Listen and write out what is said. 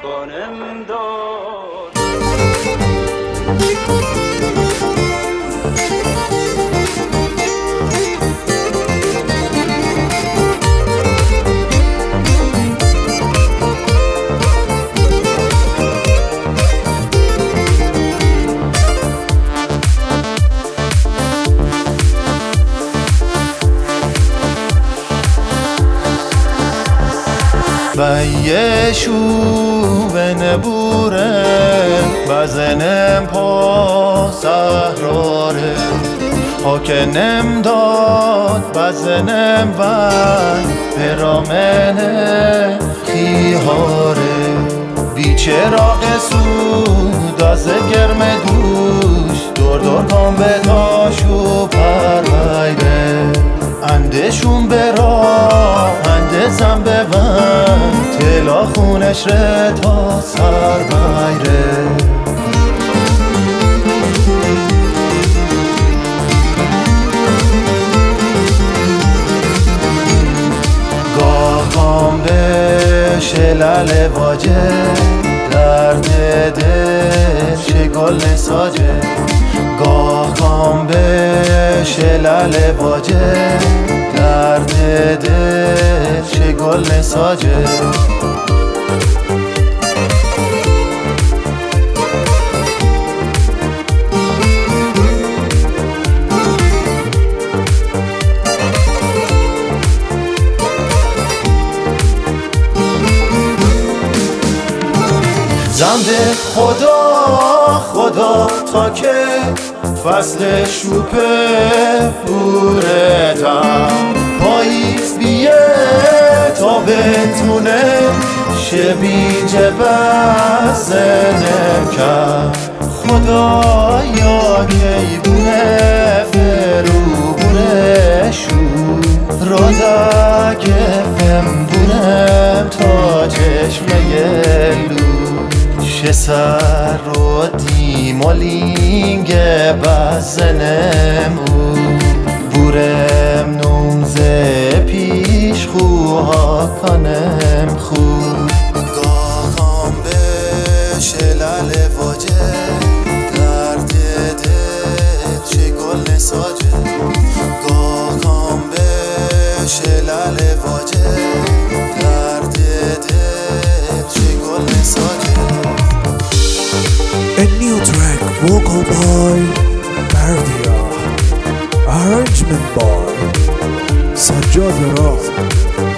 کنم داد. بیشو به نبوره بزنم پا سهراره حاکنم داد بزنم وی برامنه خیهاره بیچراغ سود از گرم دوش دور دور کام به تاشو پرویده اندشون برا اندزم به ون تلا خونش ره تا سر بیره گاهام به شلل واجه درد دل چه گل نساجه گاهام به شلل واجه درد دل چه گل نساجه زنده خدا تا که فصل شوپه بورتم پاییز بیه تا بتونه شبیجه بزنم کرد خدایا کی بونه فرو بونه شو روزگه فم بونم تا چشمه لو شه سر رو دیمالینگه بزنم او بورم نومزه پیش خوها کنم خوب گاهام به شلل واجه درد دل چه گل نساجه گاهام به شلل واجه درد دل چه گل نساجه. A new track vocal by Bardia, arrangement by Sajjad Ra.